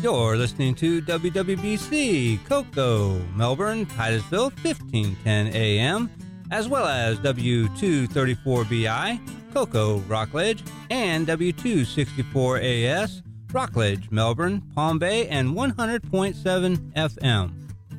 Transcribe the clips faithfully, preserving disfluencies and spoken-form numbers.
You're listening to W W B C, Cocoa, Melbourne, Titusville, fifteen ten A M, as well as W two thirty-four B I, Cocoa, Rockledge, and W two sixty-four A S, Rockledge, Melbourne, Palm Bay, and one hundred point seven F M.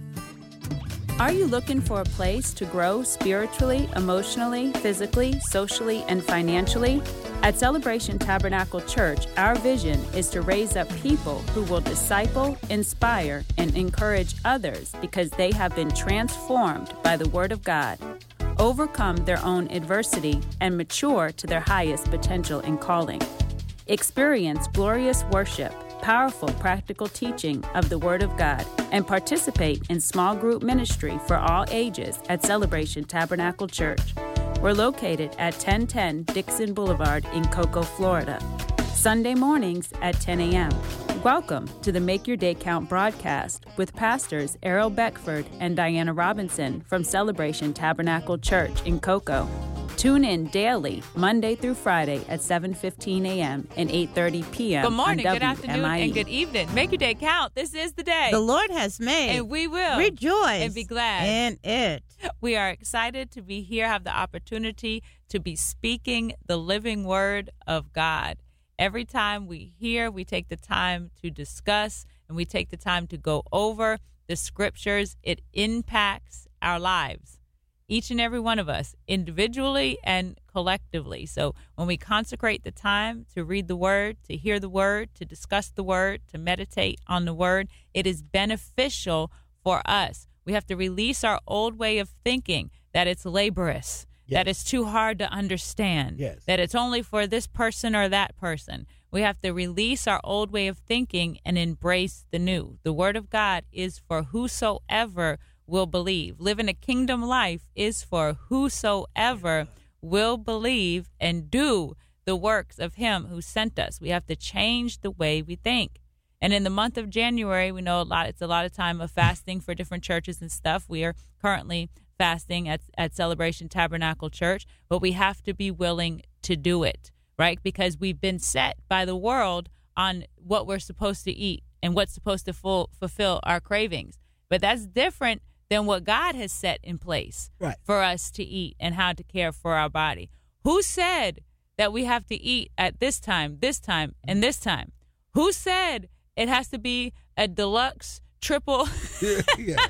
Are you looking for a place to grow spiritually, emotionally, physically, socially, and financially? At Celebration Tabernacle Church, our vision is to raise up people who will disciple, inspire, and encourage others because they have been transformed by the Word of God, overcome their own adversity, and mature to their highest potential and calling. Experience glorious worship, powerful practical teaching of the Word of God, and participate in small group ministry for all ages at Celebration Tabernacle Church. We're located at ten ten Dixon Boulevard in Cocoa, Florida. Sunday mornings at ten A M Welcome to the Make Your Day Count broadcast with Pastors Errol Beckford and Diana Robinson from Celebration Tabernacle Church in Cocoa. Tune in daily, Monday through Friday at seven fifteen A M and eight thirty P M Good morning, on good afternoon, and good evening. Make your day count. This is the day the Lord has made, and we will rejoice and be glad in it. We are excited to be here, have the opportunity to be speaking the living word of God. Every time we hear, we take the time to discuss, and we take the time to go over the scriptures. It impacts our lives. Each and every one of us, individually and collectively. So when we consecrate the time to read the word, to hear the word, to discuss the word, to meditate on the word, it is beneficial for us. We have to release our old way of thinking that it's laborious, yes. that it's too hard to understand, yes. that it's only for this person or that person. We have to release our old way of thinking and embrace the new. The word of God is for whosoever will believe. Living a kingdom life is for whosoever will believe and do the works of him who sent us. We have to change the way we think. And in the month of January, we know a lot. It's a lot of time of fasting for different churches and stuff. We are currently fasting at, at Celebration Tabernacle Church, but we have to be willing to do it, right? Because we've been set by the world on what we're supposed to eat and what's supposed to full, fulfill our cravings. But that's different than what God has set in place right. for us to eat and how to care for our body. Who said that we have to eat at this time, this time, and this time? Who said it has to be a deluxe, triple? yeah, yeah.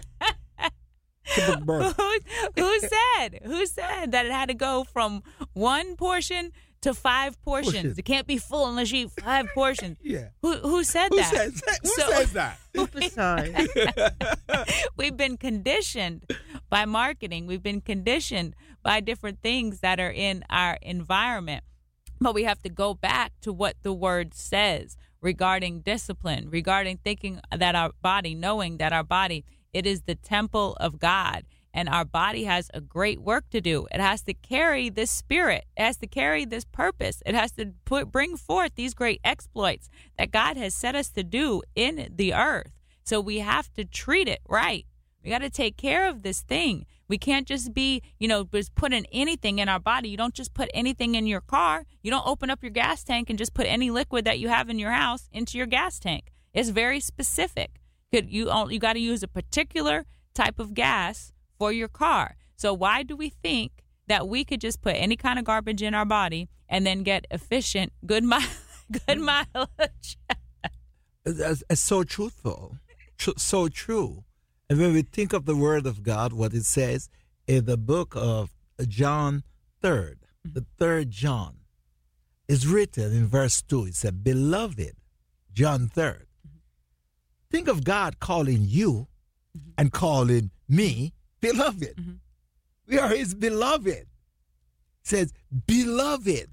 Triple birth. Who, who said? Who said that it had to go from one portion to five portions? Portions. It can't be full unless you eat five portions. Yeah. Who who said Who that? says that? Who So- says that? Supersize. We've been conditioned by marketing. We've been conditioned by different things that are in our environment. But we have to go back to what the word says regarding discipline, regarding thinking that our body, knowing that our body, it is the temple of God. And our body has a great work to do. It has to carry this spirit. It has to carry this purpose. It has to put bring forth these great exploits that God has set us to do in the earth. So we have to treat it right. We got to take care of this thing. We can't just be, you know, just putting anything in our body. You don't just put anything in your car. You don't open up your gas tank and just put any liquid that you have in your house into your gas tank. It's very specific. Could you you got to use a particular type of gas for your car. So why do we think that we could just put any kind of garbage in our body and then get efficient, good mi- good mileage? It's, it's so truthful, Tr- so true. And when we think of the Word of God, what it says in the book of John third, mm-hmm. the third John, is written in verse two. It said, "Beloved," John third. Mm-hmm. Think of God calling you mm-hmm. and calling me beloved. Mm-hmm. We are his beloved. It says, "Beloved,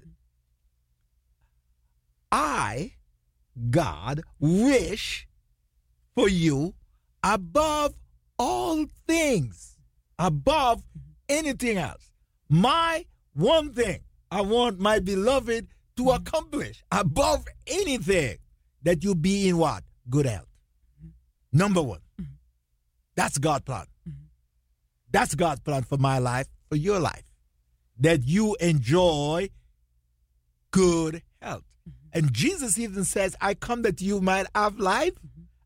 I, God, wish for you above all things, above anything else. My one thing, I want my beloved to mm-hmm. accomplish above anything, that you be in what? Good health. Mm-hmm. Number one. Mm-hmm. That's God's plan. Mm-hmm. That's God's plan for my life, for your life. That you enjoy good health. Mm-hmm. And Jesus even says, I come that you might have life mm-hmm.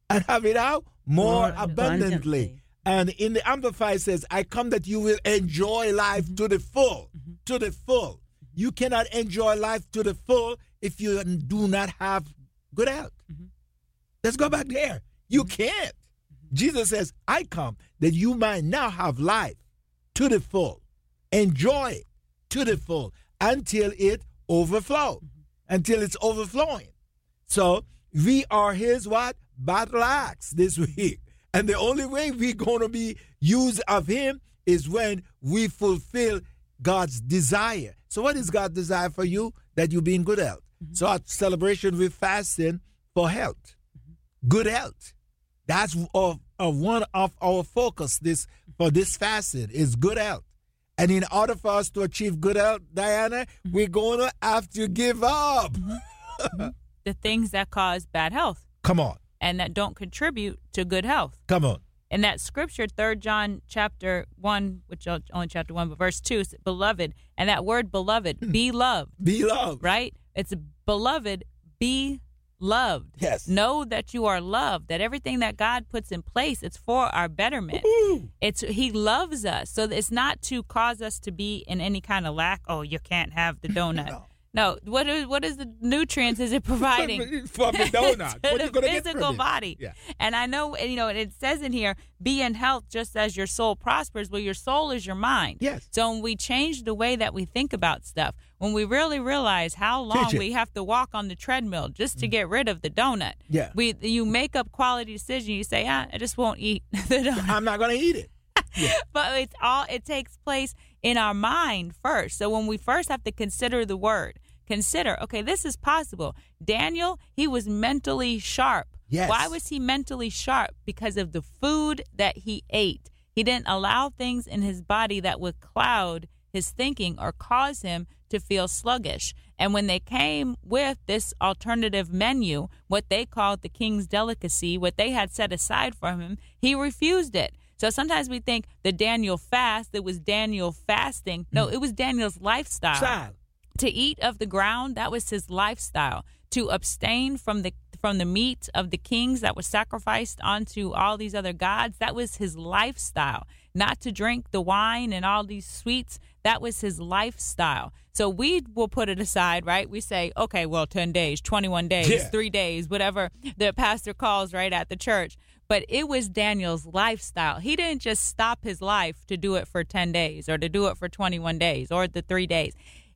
and have it out more, More abundantly. abundantly. And in the Amplified says, I come that you will enjoy life Mm-hmm. to the full, Mm-hmm. to the full. You cannot enjoy life to the full if you do not have good health. Mm-hmm. Let's go back there. You can't. Jesus says, I come that you might now have life to the full. Enjoy it to the full until it overflows, until it's overflowing. So we are his what? Battle axe this week. And the only way we're going to be used of him is when we fulfill God's desire. So what is God's desire for you? That you be in good health. Mm-hmm. So our celebration with fasting for health, mm-hmm. good health. That's of, of one of our focus this for this fasting is good health. And in order for us to achieve good health, Diana, mm-hmm. we're going to have to give up. Mm-hmm. The things that cause bad health. Come on. And that don't contribute to good health. Come on. In that scripture, Third John chapter one, which is only chapter one, but verse two, is beloved. And that word beloved, hmm. be loved. Be loved. Right? It's beloved, be loved. Yes. Know that you are loved, that everything that God puts in place, it's for our betterment. Woo-hoo. It's He loves us. So it's not to cause us to be in any kind of lack. Oh, you can't have the donut. No. No, what is what is the nutrients is it providing for the donut? to What the you gonna physical get from body? Yeah. And I know, you know, it says in here, be in health just as your soul prospers. Well, your soul is your mind. Yes. So when we change the way that we think about stuff, when we really realize how long we have to walk on the treadmill just to get rid of the donut, yeah, we you make up quality decision. You say, ah, I just won't eat the donut. I'm not going to eat it. Yeah. But it's all it takes place in our mind first. So when we first have to consider the word. Consider, okay, this is possible. Daniel, he was mentally sharp. Yes. Why was he mentally sharp? Because of the food that he ate. He didn't allow things in his body that would cloud his thinking or cause him to feel sluggish. And when they came with this alternative menu, what they called the king's delicacy, what they had set aside for him, he refused it. So sometimes we think the Daniel fast, it was Daniel fasting. No, it was Daniel's lifestyle. Style. To eat of the ground, that was his lifestyle. To abstain from the from the meat of the kings that was sacrificed onto all these other gods, that was his lifestyle. Not to drink the wine and all these sweets, that was his lifestyle. So we will put it aside, right? We say, okay, well, ten days, twenty-one days, yeah. three days, whatever the pastor calls right at the church. But it was Daniel's lifestyle. He didn't just stop his life to do it for ten days or to do it for twenty-one days or the three days.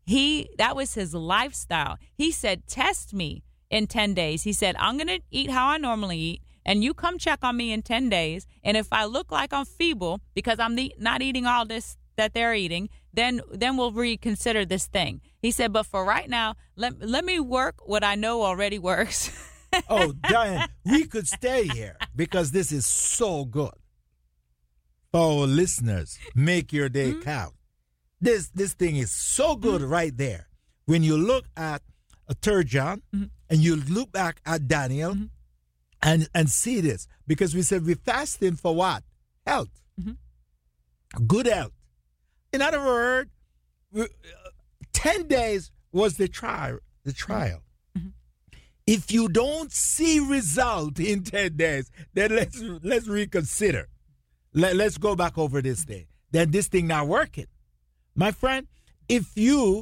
He that was his lifestyle. He said, test me in ten days. He said, I'm going to eat how I normally eat, and you come check on me in ten days. And if I look like I'm feeble because I'm the, not eating all this that they're eating, then then we'll reconsider this thing. He said, but for right now, let, let me work what I know already works. Oh, Diane, we could stay here because this is so good. Oh, listeners, make your day mm-hmm. count. This this thing is so good mm-hmm. right there. When you look at uh, Third John mm-hmm. and you look back at Daniel mm-hmm. and, and see this, because we said we're fasting for what? Health. Mm-hmm. Good health. In other words, uh, ten days was the trial. The trial. Mm-hmm. If you don't see result in ten days, then let's let's reconsider. Let, let's go back over this day. Then this thing not working. My friend, if you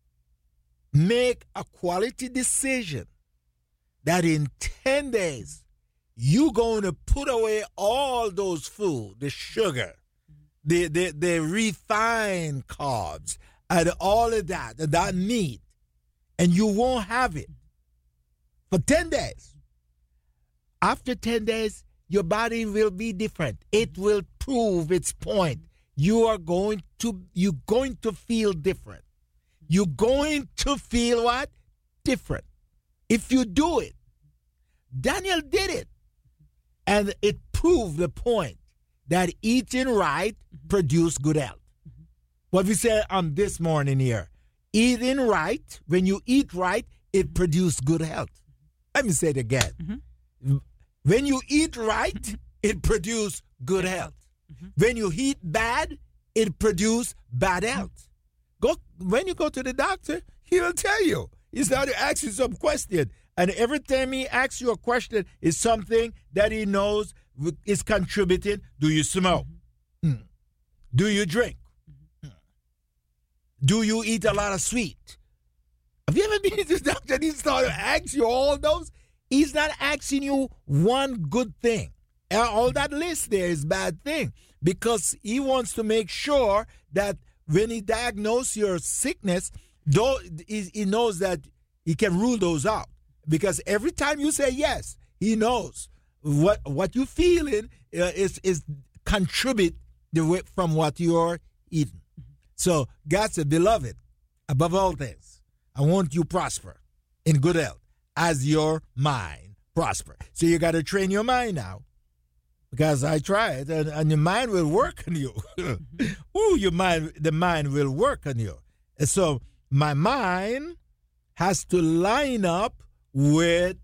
make a quality decision that in ten days you're going to put away all those food, the sugar, the, the, the refined carbs, and all of that, that meat, and you won't have it for ten days. After ten days, your body will be different. It will prove its point. You are going to, you're going to feel different. You're going to feel what? Different. If you do it. Daniel did it. And it proved the point that eating right produced good health. Mm-hmm. What we said on this morning here, eating right, when you eat right, it produces good health. Let me say it again. Mm-hmm. When you eat right, it produces good health. Mm-hmm. When you eat bad, it produces bad health. Go when you go to the doctor, he will tell you. He started asking some question, And every time he asks you a question, is something that he knows is contributing. Do you smoke? Mm-hmm. Mm. Do you drink? Mm. Do you eat a lot of sweet? Have you ever been to the doctor and he started to ask you all those? He's not asking you one good thing. All that list there is bad thing, because he wants to make sure that when he diagnoses your sickness, though he knows that he can rule those out. Because every time you say yes, he knows what what you're feeling uh, is is contribute the way from what you're eating. So God said, beloved, above all things, I want you prosper in good health as your mind prosper. So you got to train your mind now. Because I tried, and, and your mind will work on you. Ooh, your mind, the mind will work on you. And so my mind has to line up with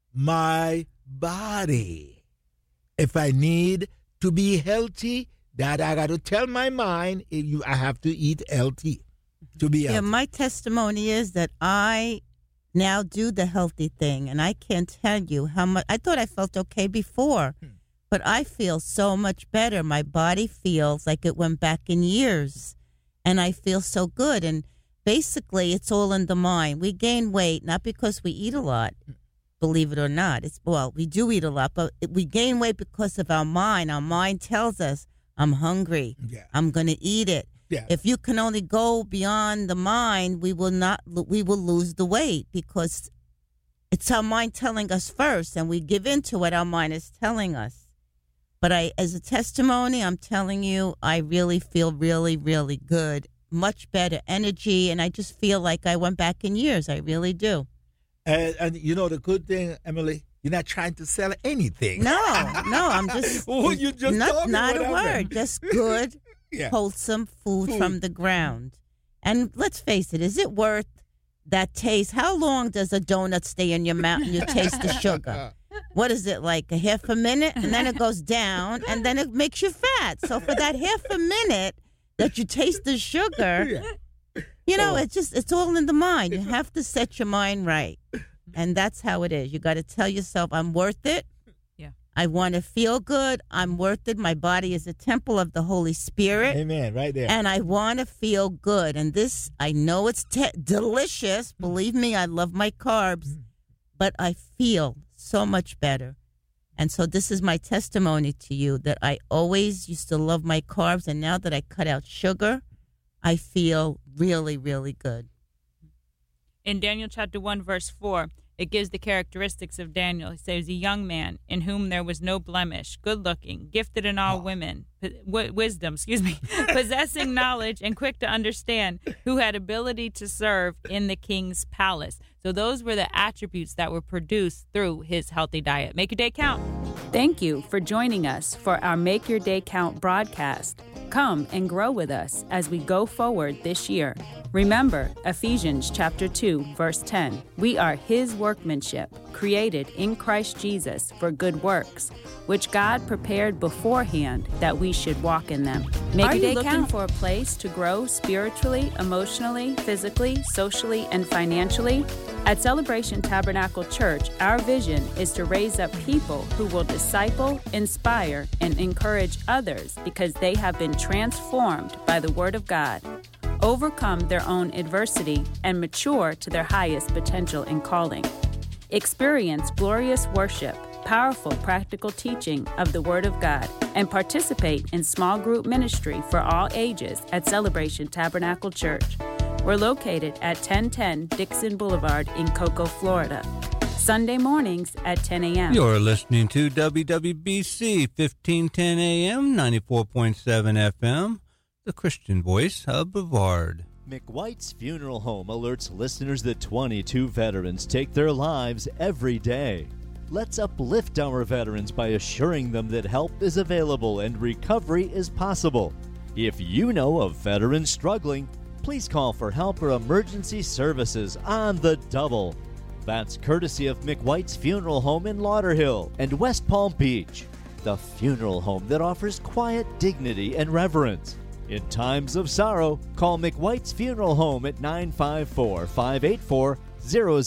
my body. If I need to be healthy, that I got to tell my mind, you, I have to eat healthy to be healthy. Yeah, my testimony is that I now do the healthy thing, and I can't tell you how much. I thought I felt okay before. Hmm. But I feel so much better. My body feels like it went back in years, and I feel so good. And basically, it's all in the mind. We gain weight not because we eat a lot, believe it or not. It's well, we do eat a lot, but we gain weight because of our mind. Our mind tells us, "I'm hungry. Yeah. I'm going to eat it." Yeah. If you can only go beyond the mind, we will not. We will lose the weight because it's our mind telling us first, and we give in to what our mind is telling us. But I, as a testimony, I'm telling you, I really feel really, really good, much better energy, and I just feel like I went back in years. I really do. And, and you know the good thing, Emily, you're not trying to sell anything. No, no, I'm just, well, you just not, not a happened. word, just good, yeah. wholesome food, food from the ground. And let's face it, is it worth that taste? How long does a donut stay in your mouth and you taste the sugar? What is it, like a half a minute? And then it goes down, and then it makes you fat. So for that half a minute that you taste the sugar, yeah. you know, oh. it's just, it's all in the mind. You have to set your mind right. And that's how it is. You got to tell yourself, I'm worth it. Yeah. I want to feel good. I'm worth it. My body is a temple of the Holy Spirit. Amen. Right there. And I want to feel good. And this, I know it's te- delicious. Believe me, I love my carbs. But I feel so much better. And so this is my testimony to you that I always used to love my carbs, and now that I cut out sugar, I feel really, really good. In Daniel chapter one, verse four, it gives the characteristics of Daniel. It says, a young man in whom there was no blemish, good-looking, gifted in all oh. women, w- wisdom, excuse me, possessing knowledge and quick to understand, who had ability to serve in the king's palace. So those were the attributes that were produced through his healthy diet. Make your day count. Thank you for joining us for our Make Your Day Count broadcast. Come and grow with us as we go forward this year. Remember Ephesians chapter two, verse ten. We are his workmanship, created in Christ Jesus for good works, which God prepared beforehand that we should walk in them. Make Are your day you looking count for a place to grow spiritually, emotionally, physically, socially, and financially? At Celebration Tabernacle Church, our vision is to raise up people who will disciple, inspire, and encourage others because they have been transformed by the Word of God, overcome their own adversity, and mature to their highest potential and calling. Experience glorious worship, powerful practical teaching of the Word of God, and participate in small group ministry for all ages at Celebration Tabernacle Church. We're located at ten ten Dixon Boulevard in Cocoa, Florida. Sunday mornings at ten a.m. You're listening to W W B C fifteen ten A M, ninety-four point seven F M, the Christian voice of Brevard. McWhite's Funeral Home alerts listeners that twenty-two veterans take their lives every day. Let's uplift our veterans by assuring them that help is available and recovery is possible. If you know of veterans struggling, please call for help or emergency services on the double. That's courtesy of McWhite's Funeral Home in Lauderhill and West Palm Beach, the funeral home that offers quiet dignity and reverence. In times of sorrow, call McWhite's Funeral Home at nine five four, five eight four, zero